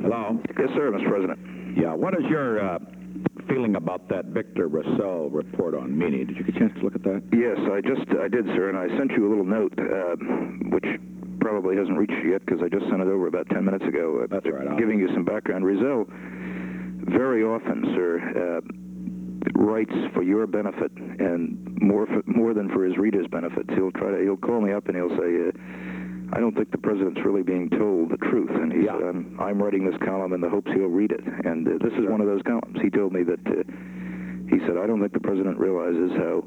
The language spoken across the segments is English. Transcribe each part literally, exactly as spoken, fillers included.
Hello? Yes, sir, Mister President. Yeah, what is your uh, feeling about that Victor Russell report on Meany? Did you get a chance to look at that? Yes, I just, I did, sir, and I sent you a little note, uh, which probably hasn't reached you yet because I just sent it over about ten minutes ago. Uh, That's right. I'll... Giving you some background. Rizzo very often, sir, uh, writes for your benefit and more for, more than for his readers' benefits. He'll try to, he'll call me up and he'll say, uh, I don't think the president's really being told the truth. And he yeah. said, I'm, I'm writing this column in the hopes he'll read it. And uh, this is sure. one of those columns. He told me that, uh, he said, I don't think the president realizes how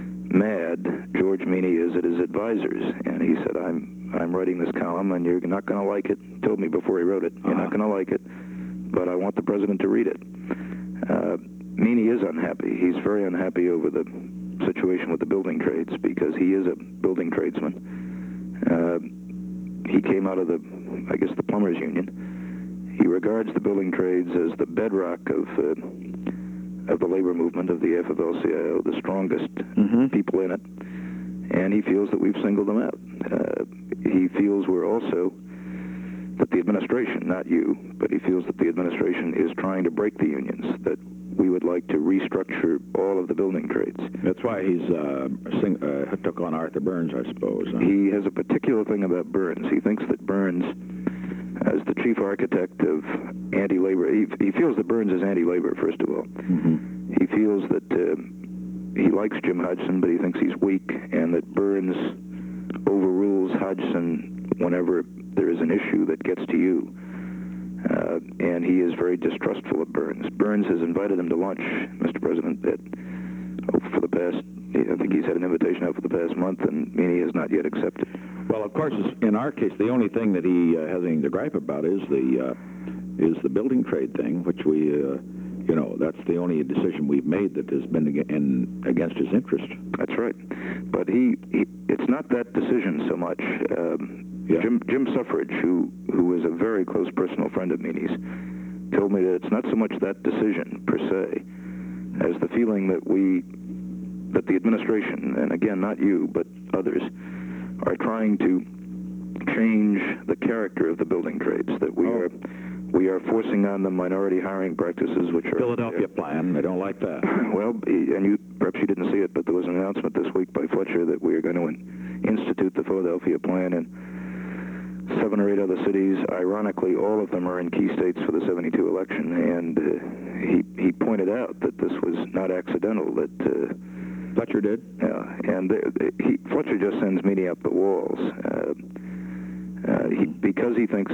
mad George Meany is at his advisors. And he said, I'm, I'm writing this column and you're not going to like it. He told me before he wrote it, you're uh-huh. not going to like it, but I want the president to read it. Uh, Meany is unhappy. He's very unhappy over the situation with the building trades because he is a building tradesman. Uh, he came out of the, I guess, the plumbers union. He regards the building trades as the bedrock of uh, of the labor movement of the A F L C I O, the strongest mm-hmm. people in it, and he feels that we've singled them out. Uh, he feels we're also, that the administration, not you, but he feels that the administration is trying to break the unions, that we would like to restructure all of the building trades. That's why he's uh, sing, uh, took on Arthur Burns, I suppose. Huh? He has a particular thing about Burns. He thinks that Burns, as the chief architect of anti-labor, he, he feels that Burns is anti-labor, first of all. Mm-hmm. He feels that uh, he likes Jim Hodgson, but he thinks he's weak, and that Burns overrules Hodgson whenever there is an issue that gets to you. Uh, and he is very distrustful of Burns. Burns has invited him to lunch, Mister President, that, oh, for the past, I think he's had an invitation out for the past month, and Meany has not yet accepted. Well, of course, in our case, the only thing that he uh, has anything to gripe about is the uh, is the building trade thing, which we, uh, you know, that's the only decision we've made that has been in, against his interest. That's right. But he, he it's not that decision so much. Um, Yeah. Jim, Jim Suffridge, who, who is a very close personal friend of Meany's, told me that it's not so much that decision, per se, as the feeling that we, that the administration, and again, not you, but others, are trying to change the character of the building trades, that we oh. are we are forcing on them minority hiring practices, which are... Philadelphia plan, they don't like that. Well, and you perhaps you didn't see it, but there was an announcement this week by Fletcher that we are going to in, institute the Philadelphia plan, and seven or eight other cities. Ironically, all of them are in key states for the seventy-two election, and uh, he he pointed out that this was not accidental, that... Uh, Fletcher did? Yeah, and they, he, Fletcher just sends Meany up the walls. Uh, uh, he, because he thinks...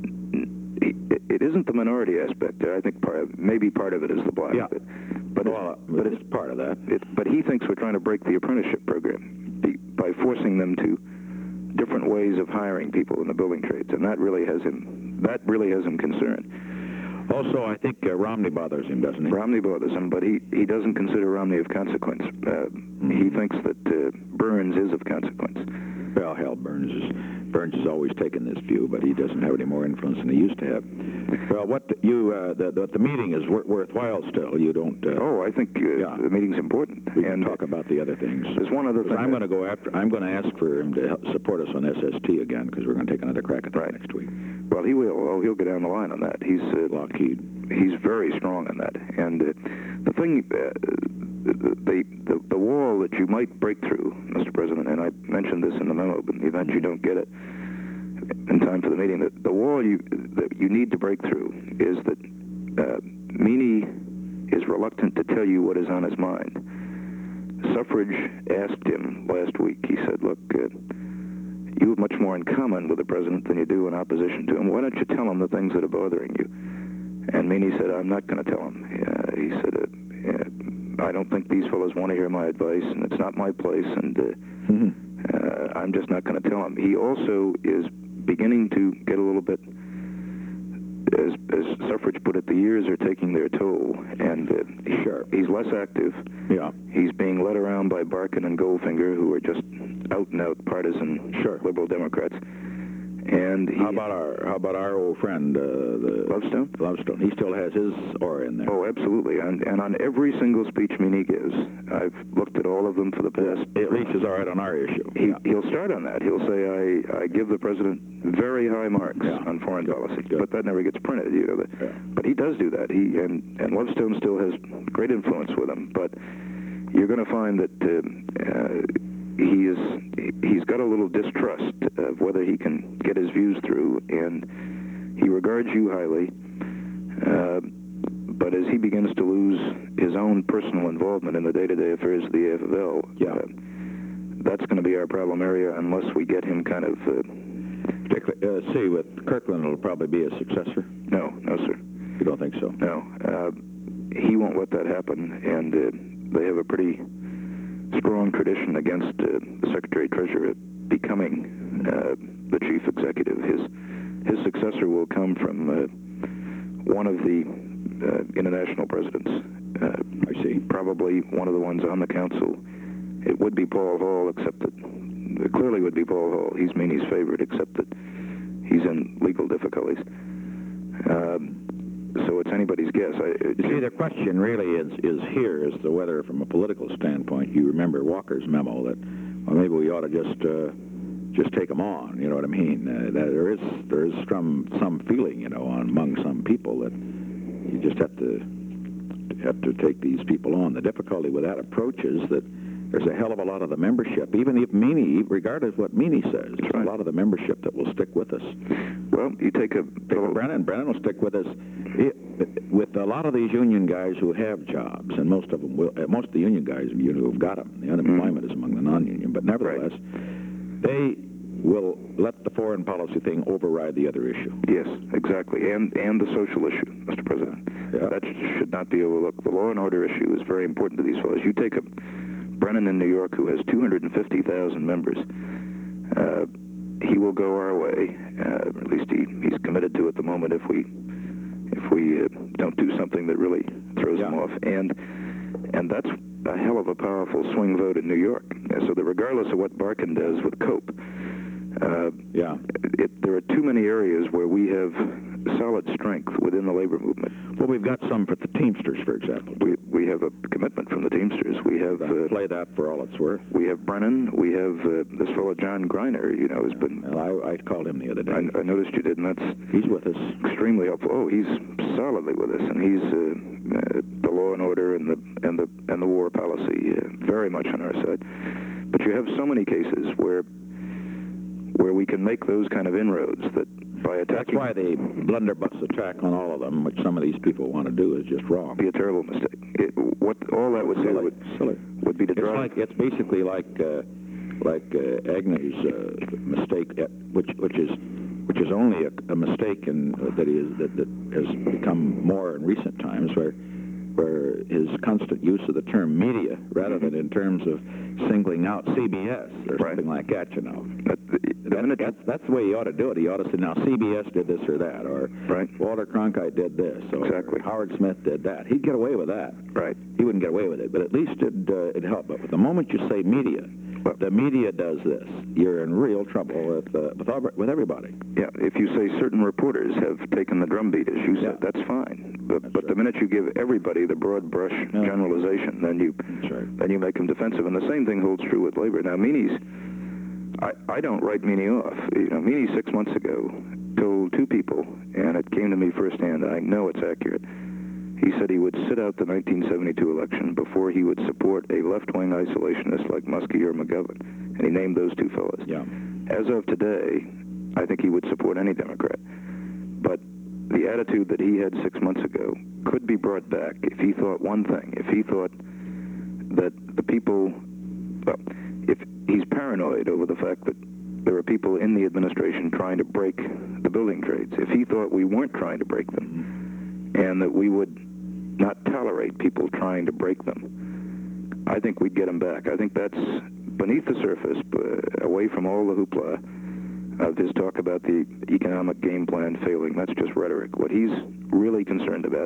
He, it isn't the minority aspect. I think part of, maybe part of it is the black. Yeah. But, but, well, it's, but it's part of that. It, but he thinks we're trying to break the apprenticeship program be, by forcing them to different ways of hiring people in the building trades, and that really has him. That really has him concerned. Also, I think uh, Romney bothers him, doesn't he? Romney bothers him, but he, he doesn't consider Romney of consequence. Uh, mm-hmm. He thinks that uh, Burns is of consequence. Well, hell, Burns is, Burns has always taken this view, but he doesn't have any more influence than he used to have. Well, what the, you uh, the, the the meeting is wor worthwhile still. You don't. Uh, oh, I think uh, yeah. the meeting's important. We and can talk about the other things. There's one other thing. I'm going to go after. I'm going to ask for him to help support us on S S T again, because we're going to take another crack at that right. next week. Well, he will. Oh, he'll get down the line on that. He's uh, Lockheed. He's very strong on that. And uh, the thing, uh, the, the the wall that you might break through, Mister President, and I mentioned this in the memo, but in the event you don't get it in time for the meeting, that the wall you that you need to break through is that uh, Meany is reluctant to tell you what is on his mind. Suffridge asked him last week. He said, "Look, uh, you have much more in common with the president than you do in opposition to him. Why don't you tell him the things that are bothering you?" And Meany said, "I'm not going to tell him." Uh, he said, uh, uh, "I don't think these fellows want to hear my advice, and it's not my place, and uh, mm-hmm. uh, I'm just not going to tell him." He also is beginning to get a little bit, as, as Suffridge put it, the years are taking their toll, and uh, he, sure. he's less active. Yeah. He's being led around by Barkin and Goldfinger, who are just out-and-out partisan sure. liberal Democrats. And he, How about our how about our old friend, uh, the Lovestone? Lovestone? He still has his aura in there. Oh, absolutely. And, and on every single speech Meany gives, I've looked at all of them for the past. At least he's all right on our issue. He, Yeah. He'll start on that. He'll say, I, I give the president very high marks Yeah. on foreign Good. policy. Good. But that never gets printed, you know. That, Yeah. But he does do that. He and, and Lovestone still has great influence with him. But you're going to find that uh, uh, he is, he's got a little distrust of whether he can get his views through, and he regards you highly. Uh, but as he begins to lose his own personal involvement in the day-to-day affairs of the A F L, Yeah. uh, that's going to be our problem area unless we get him kind of... Uh, Particularly, uh, see, with Kirkland, it'll probably be a successor. no, no, sir. You don't think so? No. Uh, he won't let that happen, and uh, they have a pretty strong tradition against uh, the Secretary-Treasurer becoming uh, the chief executive. His, his successor will come from uh, one of the uh, international presidents. Uh, I see. Probably one of the ones on the council. It would be Paul Hall, except that it clearly would be Paul Hall. He's Meany's favorite, except that he's in legal difficulties. Um, so it's anybody's guess. I, it, You see, the question really is is here is the whether, from a political standpoint, you remember Walker's memo that, well, maybe we ought to just uh, just take them on. You know what I mean? Uh, that there is there is some some feeling, you know, among some people that you just have to have to take these people on. The difficulty with that approach is that there's a hell of a lot of the membership, even if Meany, regardless of what Meany says, there's right. a lot of the membership that will stick with us. well, you take a... Take a Brennan. Brennan will stick with us. It, with a lot of these union guys who have jobs, and most of them will, uh, most of the union guys you know, who've got them, the unemployment mm-hmm. is among the non-union, but nevertheless, right. they will let the foreign policy thing override the other issue. Yes, exactly, and and the social issue, Mister President. Yeah. That should not be overlooked. The law and order issue is very important to these fellows. You take a Brennan in New York, who has two hundred fifty thousand members. Uh, he will go our way. Uh, at least he, he's committed to at the moment. If we if we uh, don't do something that really throws yeah. him off, and and that's a hell of a powerful swing vote in New York. So that regardless of what Barkin does with Cope, uh, yeah, it, there are too many areas where we have solid strength within the labor movement. Well, we've got some for the Teamsters, for example. We we have a commitment from the Teamsters. We have uh, uh, play that for all it's worth. We have Brennan. We have uh, this fellow John Greiner. You know, has been. Well, I, I called him the other day. I, I noticed you did, and that's he's with us. Extremely helpful. Oh, he's solidly with us, and he's uh, uh, the law and order and the and the and the war policy uh, very much on our side. But you have so many cases where where we can make those kind of inroads that by attacking... That's why the blunderbuss attack on all of them, which some of these people want to do, is just wrong. Be a terrible mistake. It, what all that would silly, do would, silly. would be to it's drive... Like, it's basically like uh, like uh, Agnew's uh, mistake, at, which which is which is only a, a mistake in, uh, that is that, that has become more in recent times, where where his constant use of the term media rather than in terms of singling out C B S or right. something like that, you know. That, the, the that, that's, that's the way you ought to do it. He ought to say, now, C B S did this or that, or right. Walter Cronkite did this, or exactly. Howard Smith did that. He'd get away with that. Right. He wouldn't get away with it, but at least it'd, uh, it'd help. But the moment you say media, well, the media does this, you're in real trouble with uh, with, all, with everybody. Yeah, if you say certain reporters have taken the drumbeat, as you said, yeah. that's fine. But, that's but right. the minute you give everybody the broad brush no. generalization, then you right. then you make them defensive. And the same thing holds true with labor. Now, Meany's, I, I don't write Meany off. You know, Meany six months ago told two people, and it came to me firsthand, I know it's accurate. He said he would sit out the nineteen seventy-two election before he would support a left-wing isolationist like Muskie or McGovern. And he named those two fellows. Yeah. As of today, I think he would support any Democrat. But the attitude that he had six months ago could be brought back if he thought one thing. If he thought that the people, well, if he's paranoid over the fact that there are people in the administration trying to break the building trades. If he thought we weren't trying to break them and that we would not tolerate people trying to break them, I think we'd get him back. I think that's beneath the surface, uh, away from all the hoopla of his talk about the economic game plan failing. That's just rhetoric. What he's really concerned about,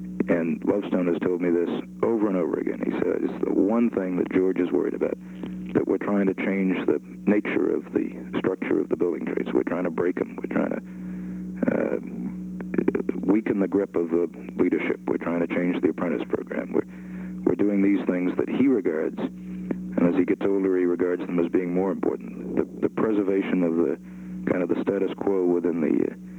and Lovestone has told me this over and over again, he says, it's the one thing that George is worried about. that we're trying to change the nature of the structure of the building trades. We're trying to break them. We're trying to uh, weaken the grip of the leadership. We're trying to change the apprentice program. We're, we're doing these things that he regards, and as he gets older, he regards them as being more important. The, the preservation of the kind of the status quo within the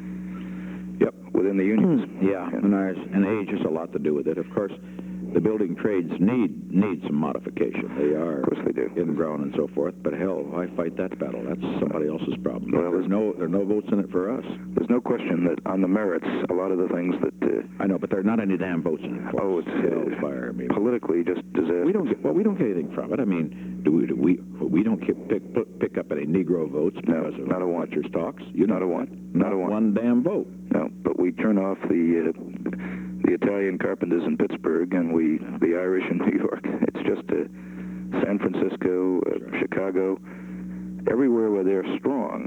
uh, yep within the unions. Yeah, and, and, I, and age has a lot to do with it. Of course, the building trades need need some modification. They are, of course they do, ingrown and so forth. But hell, why fight that battle? That's somebody else's problem. Well, there's no there are no votes in it for us. There's no question that on the merits, a lot of the things that uh, I know, but there are not any damn votes in it. Oh, it's uh, fire. I mean, politically just disastrous. We don't get well. We don't get anything from it. I mean, do we? Do we we don't get, pick pick up any Negro votes because no, of not a one. Watchers talks. You not know, a one. Not, not a one. One damn vote. No, but we turn off the. Uh, the Italian carpenters in Pittsburgh and we the Irish in New York. It's just uh, San Francisco, uh, sure. Chicago, everywhere where they're strong,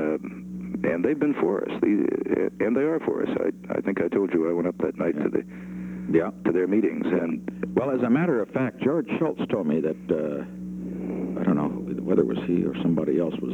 uh, and they've been for us. The, uh, and they are for us. I, I think I told you I went up that night yeah. to the yeah to their meetings. And well, as a matter of fact, George Schultz told me that uh, I don't know whether it was he or somebody else was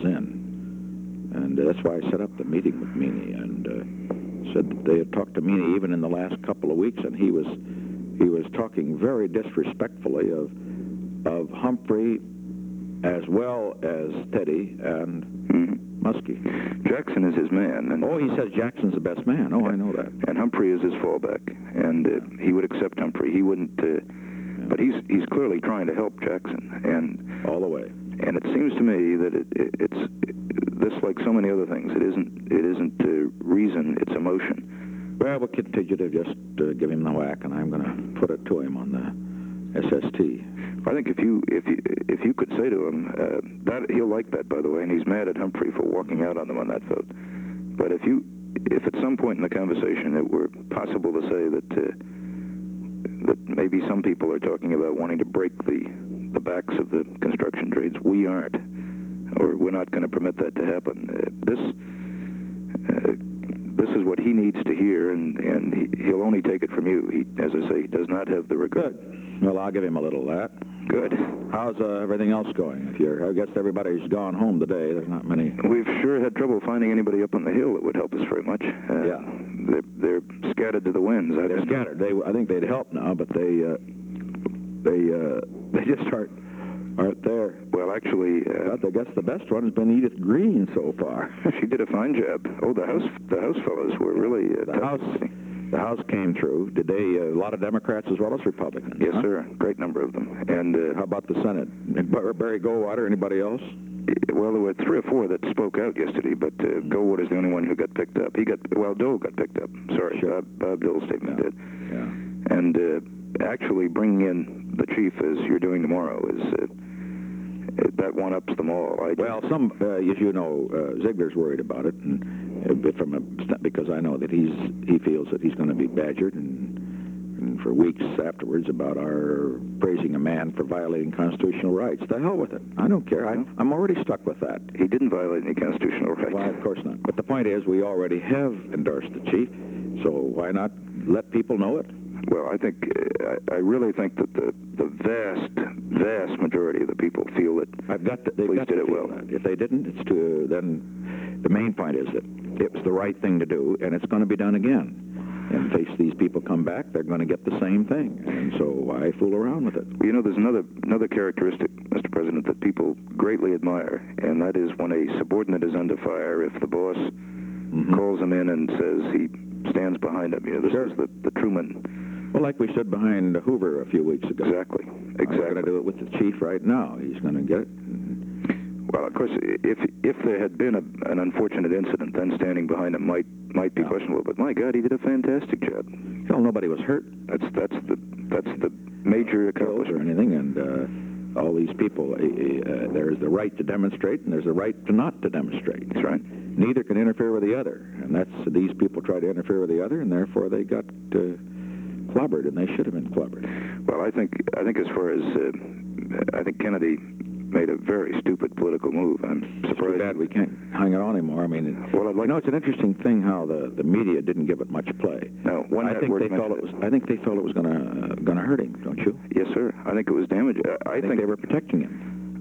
in, and uh, that's why I set up the meeting with Meany and. Uh, said that they had talked to Meany even in the last couple of weeks, and he was he was talking very disrespectfully of of Humphrey as well as Teddy and mm-hmm. Muskie. Jackson is his man. And oh, he says Jackson's the best man. Oh, I know that. And Humphrey is his fallback, and uh, he would accept Humphrey. He wouldn't. Uh, yeah. But he's he's clearly trying to help Jackson, and all the way. And it seems to me that it, it, it's it, this, like so many other things, it isn't it isn't uh, reason, it's emotion. Well, we'll continue to just uh, give him the whack, and I'm going to put it to him on the S S T. I think if you if you if you could say to him uh, that he'll like that, by the way, and he's mad at Humphrey for walking out on them on that vote. But if you if at some point in the conversation it were possible to say that uh, that maybe some people are talking about wanting to break the the backs of the construction trades, we aren't, or we're not going to permit that to happen. Uh, this uh, this is what he needs to hear, and and he, he'll only take it from you. He, as I say, he does not have the regard. Good. Well, I'll give him a little of that. Good. How's uh, everything else going? If you're, I guess everybody's gone home today. There's not many. We've sure had trouble finding anybody up on the hill that would help us very much. Uh, yeah. They're, they're scattered to the winds. I They're scattered. They, I think they'd help now, but they, uh, they, uh, they just aren't, aren't there. Well, actually, uh, I guess the best one has been Edith Green so far. She did a fine job. Oh, the house, the house fellows were really uh, the tough. house. The House came through. Did they, uh, a lot of Democrats as well as Republicans? Yes, huh? sir. Great number of them. And uh, how about the Senate? Barry Goldwater, anybody else? Well, there were three or four that spoke out yesterday, but uh, Goldwater's the only one who got picked up. He got, well, Dole got picked up. Sorry, sure. Bob, Bob Dole's statement yeah. did. Yeah. And uh, actually bringing in the chief, as you're doing tomorrow, is uh, that one-ups them all. I well, some, uh, as you know, uh, Ziegler's worried about it, and uh, from a, because I know that he's he feels that he's going to be badgered and, and for weeks afterwards about our praising a man for violating constitutional rights. The hell with it. I don't care. I, I'm already stuck with that. He didn't violate any constitutional rights. Well, of course not. But the point is, we already have endorsed the chief, so why not let people know it? Well, I think, uh, I, I really think that the, the vast, vast majority of the people feel that I've got to, they've police got did to it well. That. If they didn't, it's to, then the main point is that it was the right thing to do, and it's going to be done again. In case these people come back, they're going to get the same thing, and so why fool around with it? You know, there's another another characteristic, Mister President, that people greatly admire, and that is when a subordinate is under fire, if the boss mm-hmm. calls him in and says he stands behind him. You know, this sure. is the, the Truman. Well, like we stood behind Hoover a few weeks ago. Exactly. Exactly. We're going to do it with the chief right now. He's going to get it. Well, of course, if if there had been a, an unfortunate incident, then standing behind him might might be yeah. questionable. But my God, he did a fantastic job. Hell, nobody was hurt. That's that's the that's the major accomplishment. Or anything, and uh, all these people. Uh, uh, there's the right to demonstrate, and there's the right to not to demonstrate. That's right. Neither can interfere with the other, and that's these people try to interfere with the other, and therefore they got uh, clobbered, and they should have been clobbered. Well, I think I think as far as uh, I think Kennedy made a very stupid political move. I'm surprised. It's too bad we can't hang it on anymore. I mean, well, I'd like you know, it's an interesting thing how the, the media didn't give it much play. No, one I think they thought it was. I think they thought it was going to uh, going to hurt him. Don't you? Yes, sir. I think it was damaging. I, I think, think they were protecting him.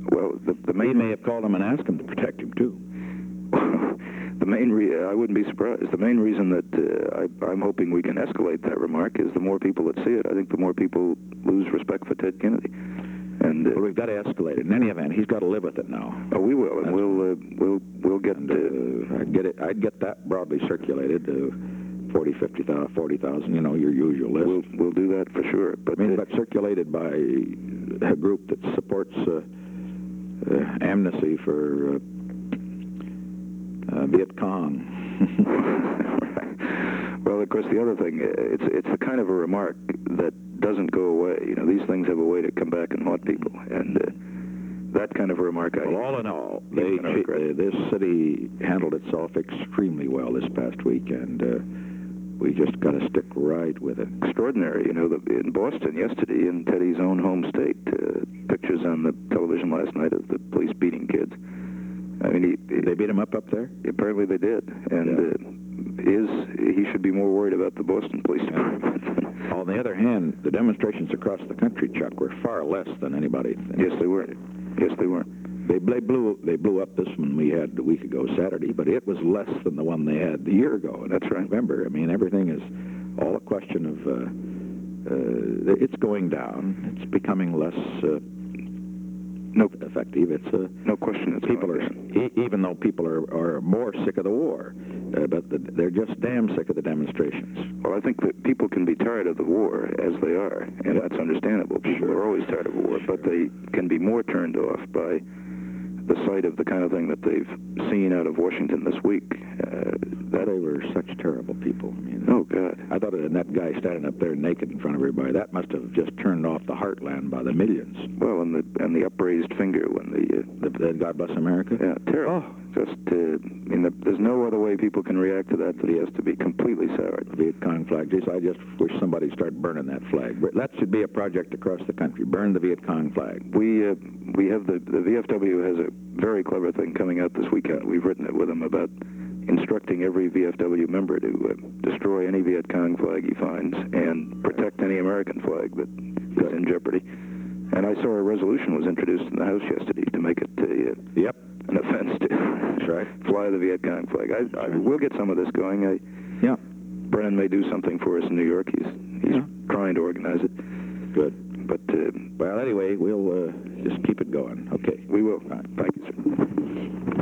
Well, the, the He main may have called him and asked him to protect him, too. the main re- I wouldn't be surprised. The main reason that uh, I, I'm hoping we can escalate that remark is the more people that see it, I think the more people lose respect for Ted Kennedy. And uh, Well, we've got to escalate it. In any event, he's got to live with it now. oh, we will, and That's- we'll uh, we'll we'll get. And, Uh, uh, I'd get it. I'd get that broadly circulated. Uh, forty, fifty thousand, forty thousand. You know, your usual list. we'll we'll do that for sure. But I mean, uh, but circulated by a group that supports uh, uh, amnesty for uh, uh, Viet Cong. well, of course, the other thing, uh, it's it's the kind of a remark that doesn't go away. You know, these things have a way to come back and haunt people, and uh, that kind of a remark. I, Well, all in all, they, You're gonna regret uh, this city handled itself extremely well this past week, and uh, we just got to stick right with it. extraordinary. You know, the, in Boston yesterday, in Teddy's own home state, uh, pictures on the television last night of the police beating kids. I mean, he, They beat him up up there? apparently they did, and Yeah. uh, is he should be more worried about the Boston Police Department. On the other hand, the demonstrations across the country, Chuck, were far less than anybody. Yes, they were. Yes, they were. They, they blew they blew up this one we had a week ago Saturday, but it was less than the one they had the year ago. And That's right. November. I mean, everything is all a question of uh, uh, it's going down. It's becoming less uh, No, effective. It's uh, no question. It's people going are down. e- even though people are, are more sick of the war, uh, but the, they're just damn sick of the demonstrations. Well, I think that people can be tired of the war as they are, and that's understandable. People are always tired of war, but they can be more turned off by the sight of the kind of thing that they've seen out of Washington this week. Uh, That they were such terrible people. I mean, oh, God. I thought it, and that guy standing up there naked in front of everybody, that must have just turned off the heartland by the millions. Well, and the and the upraised finger when the... Uh, The, the God Bless America? yeah, terrible. Just, uh, I mean, the, there's no other way people can react to that that he has to be completely soured. The Viet Cong flag. Geez, I just wish somebody started burning that flag. But that should be a project across the country. Burn the Viet Cong flag. We uh, we have the the V F W has a very clever thing coming out this weekend. We've written it with them about instructing every V F W member to uh, destroy any Viet Cong flag he finds and protect any American flag that is in jeopardy. And I saw a resolution was introduced in the House yesterday to make it a, uh, Yep. an offense to That's right. fly the Viet Cong flag. I, I we'll get some of this going. I, Yeah. Brennan may do something for us in New York. He's he's Yeah. trying to organize it. Good. But uh, Well, anyway, we'll uh, just keep it going. Okay. we will. All right. Thank you, sir.